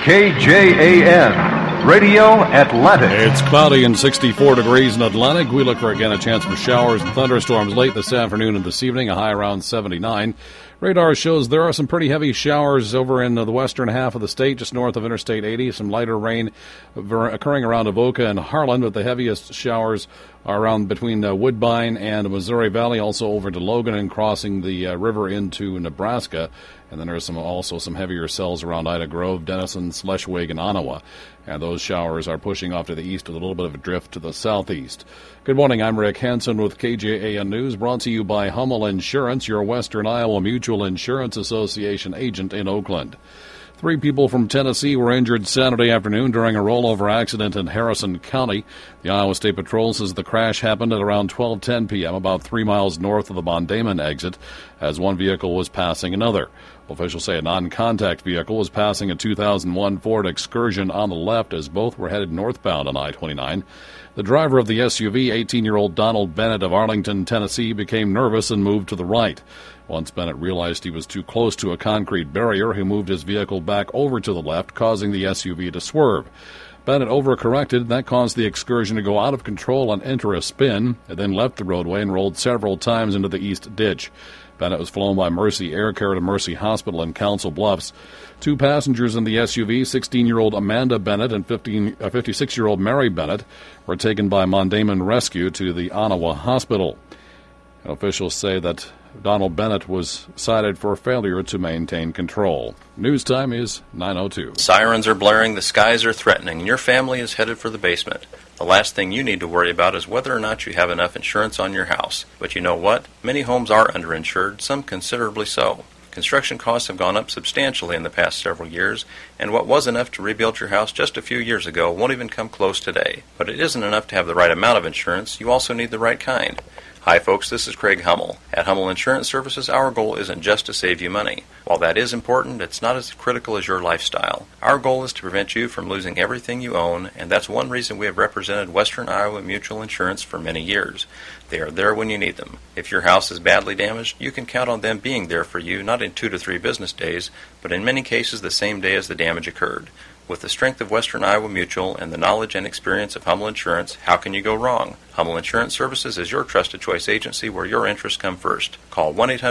KJAN, Radio Atlantic. It's cloudy and 64 degrees in Atlantic. We look for, again, a chance for showers and thunderstorms late this afternoon and this evening, a high around 79. Radar shows there are some pretty heavy showers over in the western half of the state, just north of Interstate 80. Some lighter rain occurring around Avoca and Harlan, but the heaviest showers are around between Woodbine and the Missouri Valley, also over to Logan and crossing the river into Nebraska. And then there's also some heavier cells around Ida Grove, Denison, Schleswig, and Ottawa. And those showers are pushing off to the east with a little bit of a drift to the southeast. Good morning, I'm Rick Hansen with KJAN News, brought to you by Hummel Insurance, your Western Iowa Mutual Insurance Association agent in Oakland. 3 people from Tennessee were injured Saturday afternoon during a rollover accident in Harrison County. The Iowa State Patrol says the crash happened at around 12:10 p.m., about 3 miles north of the Mondayman exit, as one vehicle was passing another. Officials say a non-contact vehicle was passing a 2001 Ford Excursion on the left as both were headed northbound on I-29. The driver of the SUV, 18-year-old Donald Bennett of Arlington, Tennessee, became nervous and moved to the right. Once Bennett realized he was too close to a concrete barrier, he moved his vehicle back over to the left, causing the SUV to swerve. Bennett overcorrected, and that caused the Excursion to go out of control and enter a spin. It then left the roadway and rolled several times into the east ditch. Bennett was flown by Mercy Air Care to Mercy Hospital in Council Bluffs. 2 passengers in the SUV, 16-year-old Amanda Bennett and 56-year-old Mary Bennett, were taken by Mondayman Rescue to the Ottawa Hospital. And officials say that Donald Bennett was cited for failure to maintain control. News time is 9:02. Sirens are blaring, the skies are threatening, and your family is headed for the basement. The last thing you need to worry about is whether or not you have enough insurance on your house. But you know what? Many homes are underinsured, some considerably so. Construction costs have gone up substantially in the past several years, and what was enough to rebuild your house just a few years ago won't even come close today. But it isn't enough to have the right amount of insurance, you also need the right kind. Hi folks, this is Craig Hummel. At Hummel Insurance Services, our goal isn't just to save you money. While that is important, it's not as critical as your lifestyle. Our goal is to prevent you from losing everything you own, and that's one reason we have represented Western Iowa Mutual Insurance for many years. They are there when you need them. If your house is badly damaged, you can count on them being there for you, not in 2 to 3 business days, but in many cases the same day as the damage occurred. With the strength of Western Iowa Mutual and the knowledge and experience of Hummel Insurance, how can you go wrong? Hummel Insurance Services is your trusted choice agency where your interests come first. Call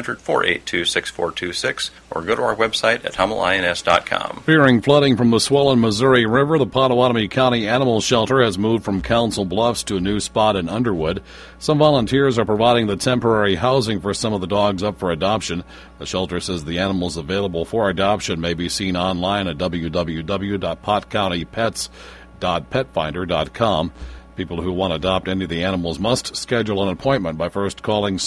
1-800-482-6426 or go to our website at hummelins.com. Fearing flooding from the swollen Missouri River, the Pottawatomie County Animal Shelter has moved from Council Bluffs to a new spot in Underwood. Some volunteers are providing the temporary housing for some of the dogs up for adoption. The shelter says the animals available for adoption may be seen online at www.pottcountypets.petfinder.com. People who want to adopt any of the animals must schedule an appointment by first calling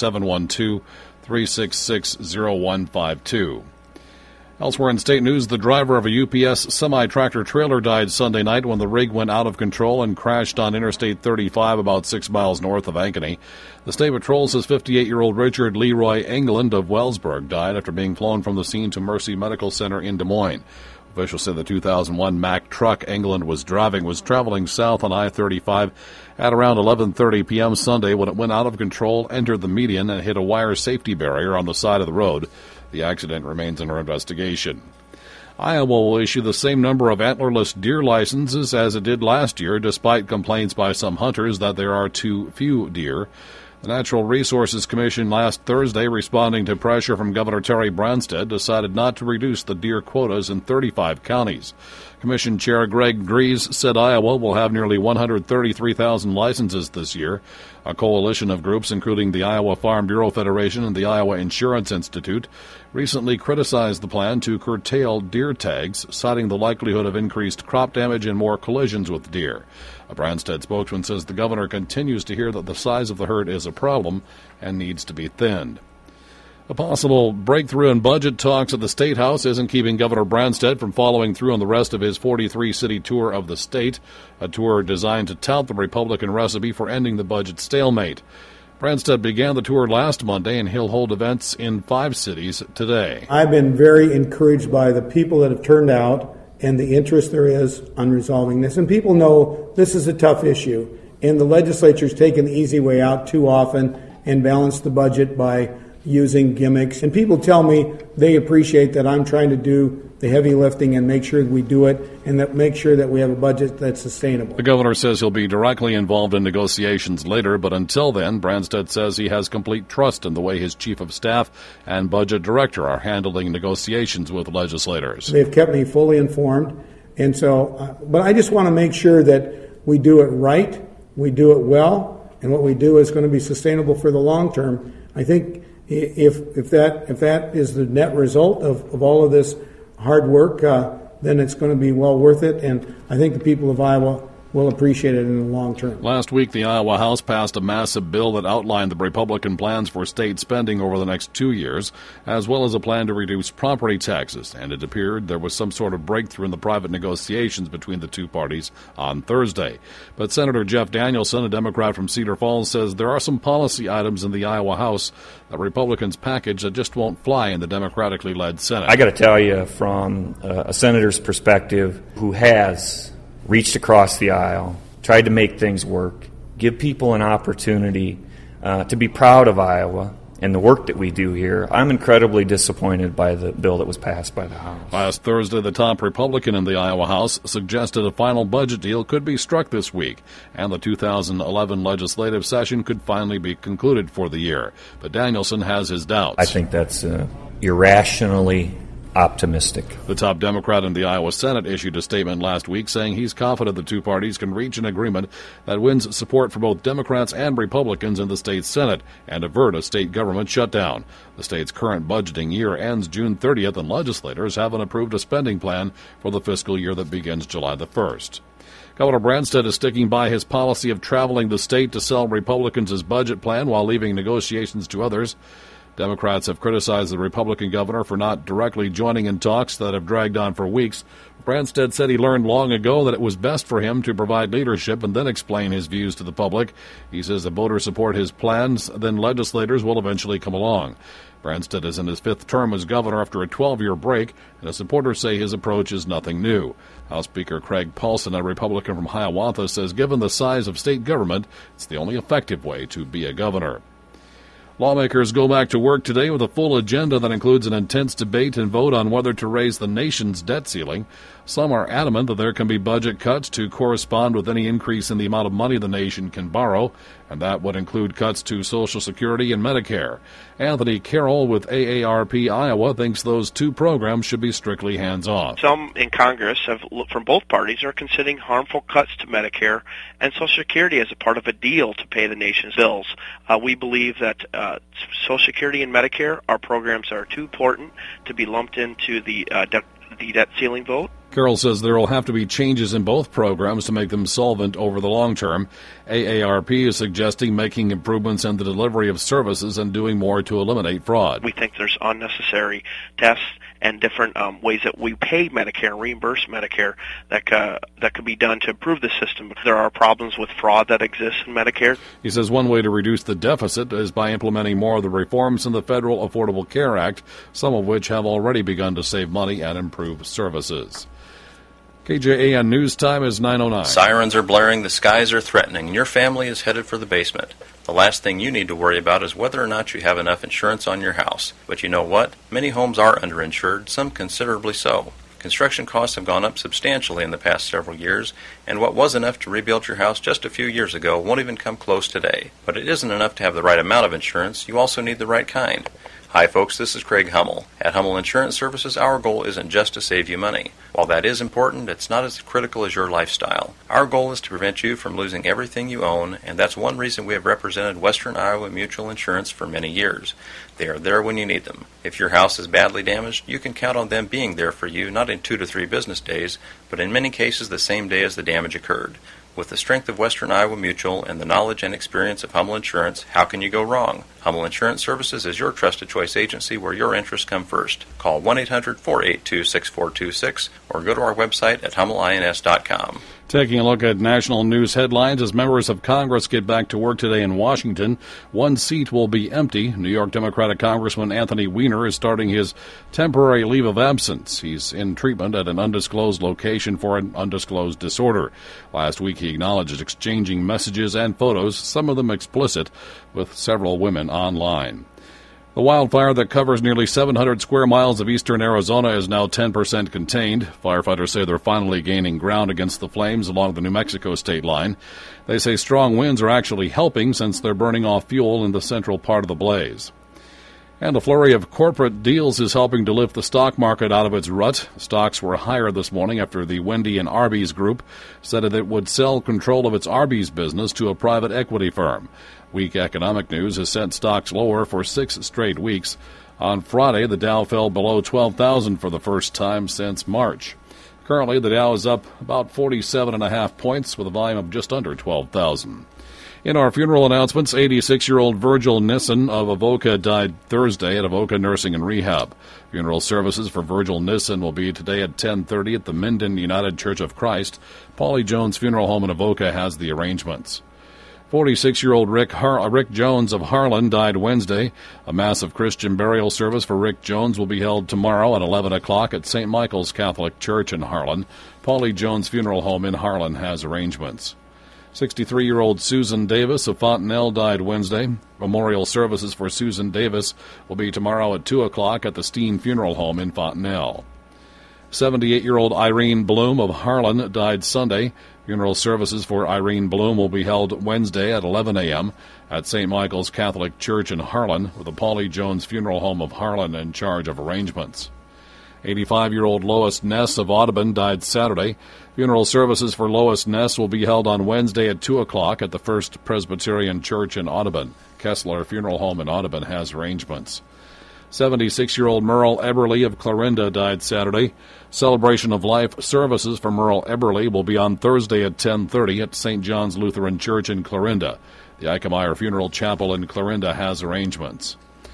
712-366-0152. Elsewhere in state news, the driver of a UPS semi-tractor trailer died Sunday night when the rig went out of control and crashed on Interstate 35 about 6 miles north of Ankeny. The State Patrol says 58-year-old Richard Leroy England of Wellsburg died after being flown from the scene to Mercy Medical Center in Des Moines. Officials said the 2001 Mack truck England was driving was traveling south on I-35 at around 11:30 p.m. Sunday when it went out of control, entered the median, and hit a wire safety barrier on the side of the road. The accident remains under investigation. Iowa will issue the same number of antlerless deer licenses as it did last year, despite complaints by some hunters that there are too few deer. The Natural Resources Commission last Thursday, responding to pressure from Governor Terry Branstad, decided not to reduce the deer quotas in 35 counties. Commission Chair Greg Grease said Iowa will have nearly 133,000 licenses this year. A coalition of groups, including the Iowa Farm Bureau Federation and the Iowa Insurance Institute, recently criticized the plan to curtail deer tags, citing the likelihood of increased crop damage and more collisions with deer. A Branstad spokesman says the governor continues to hear that the size of the herd is a problem and needs to be thinned. A possible breakthrough in budget talks at the State House isn't keeping Governor Branstad from following through on the rest of his 43-city tour of the state, a tour designed to tout the Republican recipe for ending the budget stalemate. Branstad began the tour last Monday, and he'll hold events in 5 cities today. I've been very encouraged by the people that have turned out and the interest there is on resolving this. And people know this is a tough issue, and the legislature's taken the easy way out too often and balanced the budget by using gimmicks. And people tell me they appreciate that I'm trying to do the heavy lifting and make sure that we do it and that make sure that we have a budget that's sustainable. The governor says he'll be directly involved in negotiations later, but until then, Branstad says he has complete trust in the way his chief of staff and budget director are handling negotiations with legislators. They've kept me fully informed, and so, but I just want to make sure that we do it right, we do it well, and what we do is going to be sustainable for the long term. I think if that is the net result of all of this hard work, then it's going to be well worth it, and I think the people of Iowa will appreciate it in the long term. Last week, the Iowa House passed a massive bill that outlined the Republican plans for state spending over the next 2 years, as well as a plan to reduce property taxes, and it appeared there was some sort of breakthrough in the private negotiations between the two parties on Thursday. But Senator Jeff Danielson, a Democrat from Cedar Falls, says there are some policy items in the Iowa House that Republicans package that just won't fly in the Democratically led Senate. I got to tell you, from a senator's perspective who has reached across the aisle, tried to make things work, give people an opportunity to be proud of Iowa and the work that we do here, I'm incredibly disappointed by the bill that was passed by the House. Last Thursday, the top Republican in the Iowa House suggested a final budget deal could be struck this week, and the 2011 legislative session could finally be concluded for the year. But Danielson has his doubts. I think that's irrationally optimistic. The top Democrat in the Iowa Senate issued a statement last week saying he's confident the two parties can reach an agreement that wins support for both Democrats and Republicans in the state Senate and avert a state government shutdown. The state's current budgeting year ends June 30th, and legislators haven't approved a spending plan for the fiscal year that begins July the 1st. Governor Branstad is sticking by his policy of traveling the state to sell Republicans his budget plan while leaving negotiations to others. Democrats have criticized the Republican governor for not directly joining in talks that have dragged on for weeks. Branstad said he learned long ago that it was best for him to provide leadership and then explain his views to the public. He says if voters support his plans, then legislators will eventually come along. Branstad is in his fifth term as governor after a 12-year break, and his supporters say his approach is nothing new. House Speaker Craig Paulson, a Republican from Hiawatha, says given the size of state government, it's the only effective way to be a governor. Lawmakers go back to work today with a full agenda that includes an intense debate and vote on whether to raise the nation's debt ceiling. Some are adamant that there can be budget cuts to correspond with any increase in the amount of money the nation can borrow, and that would include cuts to Social Security and Medicare. Anthony Carroll with AARP Iowa thinks those two programs should be strictly hands-off. Some in Congress from both parties are considering harmful cuts to Medicare and Social Security as a part of a deal to pay the nation's bills. We believe that Social Security and Medicare are programs that are too important to be lumped into the debt ceiling vote. Carroll says there will have to be changes in both programs to make them solvent over the long term. AARP is suggesting making improvements in the delivery of services and doing more to eliminate fraud. We think there's unnecessary tests and different ways that we pay Medicare and reimburse Medicare that could be done to improve the system. There are problems with fraud that exists in Medicare. He says one way to reduce the deficit is by implementing more of the reforms in the Federal Affordable Care Act, some of which have already begun to save money and improve services. KJAN News Time is 9:09. Sirens are blaring, the skies are threatening, and your family is headed for the basement. The last thing you need to worry about is whether or not you have enough insurance on your house. But you know what? Many homes are underinsured, some considerably so. Construction costs have gone up substantially in the past several years, and what was enough to rebuild your house just a few years ago won't even come close today. But it isn't enough to have the right amount of insurance, you also need the right kind. Hi folks, this is Craig Hummel. At Hummel Insurance Services, our goal isn't just to save you money. While that is important, it's not as critical as your lifestyle. Our goal is to prevent you from losing everything you own, and that's one reason we have represented Western Iowa Mutual Insurance for many years. They are there when you need them. If your house is badly damaged, you can count on them being there for you not in 2 to 3 business days, but in many cases the same day as the damage occurred. With the strength of Western Iowa Mutual and the knowledge and experience of Hummel Insurance, how can you go wrong? Hummel Insurance Services is your trusted choice agency where your interests come first. Call 1-800-482-6426 or go to our website at hummelins.com. Taking a look at national news headlines as members of Congress get back to work today in Washington. One seat will be empty. New York Democratic Congressman Anthony Weiner is starting his temporary leave of absence. He's in treatment at an undisclosed location for an undisclosed disorder. Last week he acknowledged exchanging messages and photos, some of them explicit, with several women online. The wildfire that covers nearly 700 square miles of eastern Arizona is now 10% contained. Firefighters say they're finally gaining ground against the flames along the New Mexico state line. They say strong winds are actually helping since they're burning off fuel in the central part of the blaze. And a flurry of corporate deals is helping to lift the stock market out of its rut. Stocks were higher this morning after the Wendy and Arby's group said that it would sell control of its Arby's business to a private equity firm. Weak economic news has sent stocks lower for 6 straight weeks. On Friday, the Dow fell below 12,000 for the first time since March. Currently, the Dow is up about 47.5 points with a volume of just under 12,000. In our funeral announcements, 86-year-old Virgil Nissen of Avoca died Thursday at Avoca Nursing and Rehab. Funeral services for Virgil Nissen will be today at 10:30 at the Minden United Church of Christ. Paulie Jones Funeral Home in Avoca has the arrangements. 46-year-old Rick Jones of Harlan died Wednesday. A massive Christian burial service for Rick Jones will be held tomorrow at 11 o'clock at St. Michael's Catholic Church in Harlan. Paulie Jones Funeral Home in Harlan has arrangements. 63-year-old Susan Davis of Fontenelle died Wednesday. Memorial services for Susan Davis will be tomorrow at 2 o'clock at the Steen Funeral Home in Fontenelle. 78-year-old Irene Bloom of Harlan died Sunday. Funeral services for Irene Bloom will be held Wednesday at 11 a.m. at St. Michael's Catholic Church in Harlan, with the Paulie Jones Funeral Home of Harlan in charge of arrangements. 85-year-old Lois Ness of Audubon died Saturday. Funeral services for Lois Ness will be held on Wednesday at 2 o'clock at the First Presbyterian Church in Audubon. Kessler Funeral Home in Audubon has arrangements. 76-year-old Merle Eberly of Clarinda died Saturday. Celebration of Life services for Merle Eberly will be on Thursday at 10:30 at St. John's Lutheran Church in Clarinda. The Eickemeyer Funeral Chapel in Clarinda has arrangements.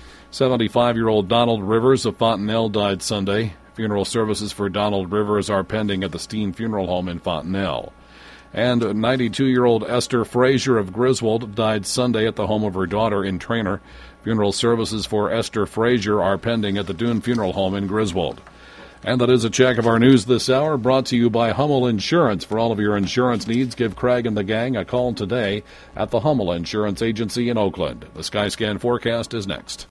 75-year-old Donald Rivers of Fontenelle died Sunday. Funeral services for Donald Rivers are pending at the Steen Funeral Home in Fontenelle. And 92-year-old Esther Frazier of Griswold died Sunday at the home of her daughter in Trainer. Funeral services for Esther Frazier are pending at the Dune Funeral Home in Griswold. And that is a check of our news this hour, brought to you by Hummel Insurance. For all of your insurance needs, give Craig and the gang a call today at the Hummel Insurance Agency in Oakland. The Skyscan forecast is next.